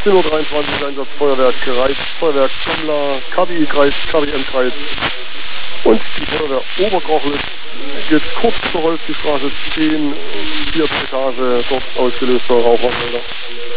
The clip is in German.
17:23 Uhr Einsatz Feuerwerk Kreis, Feuerwerk Semmler, KWI-Kreis, KWM-Kreis und die Feuerwehr Oberkochel geht kurz zur Holzstraße 10, 4. Etage, dort ausgelöster Rauchwasser.